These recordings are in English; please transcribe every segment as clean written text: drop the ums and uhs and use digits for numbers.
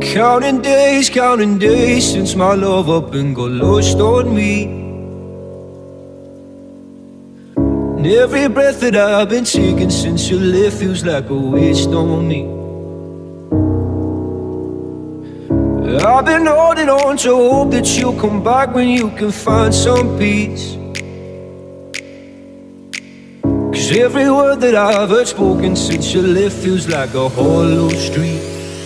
Counting days since my love up and got lost on me. And every breath that I've been taking since you left feels like a waste on me. I've been holding on to hope that you'll come back when you can find some peace. Cause every word that I've heard spoken since you left feels like a hollow street.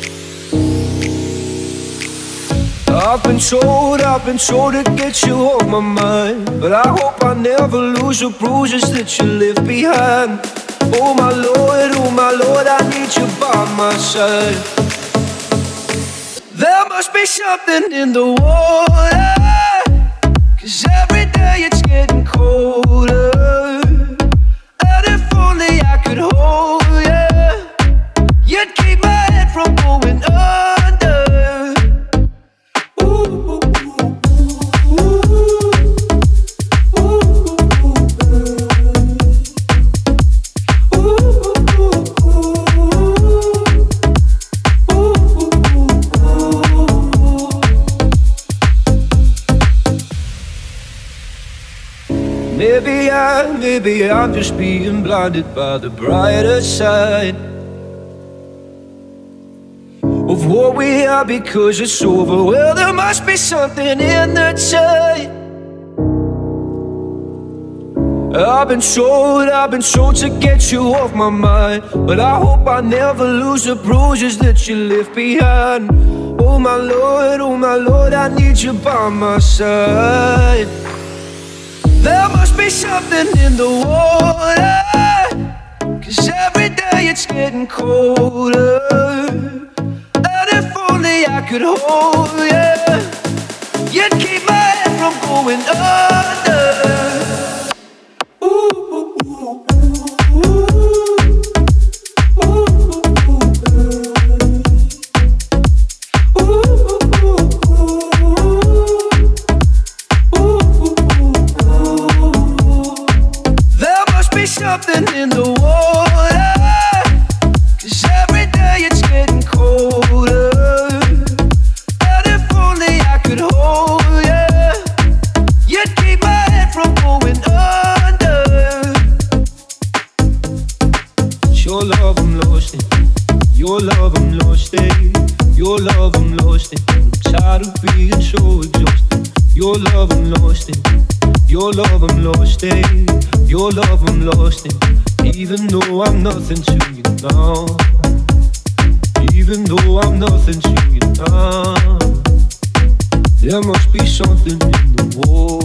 I've been told to get you off my mind, but I hope I never lose the bruises that you left behind. Oh my Lord, I need you by my side. There must be something in the water, cause every day it's getting colder. And if only I could hold you, you'd keep my head from going under. Maybe I'm just being blinded by the brighter side of what we are because it's over. Well, there must be something in the tide. I've been told to get you off my mind, but I hope I never lose the bruises that you left behind. Oh my Lord, I need you by my side. There must be something in the water, cause every day it's getting colder. And if only I could hold you, you'd keep my head from going under. Something in the water, cause every day it's getting colder. And if only I could hold you, you'd keep my head from going under. Your love I'm lost in, your love I'm lost in, your love I'm lost in. I'm tired of being so exhausted. Your love I'm lost in, your love I'm lost in, your love I'm lost in. Even though I'm nothing to you now, even though I'm nothing to you now, there must be something in the wall.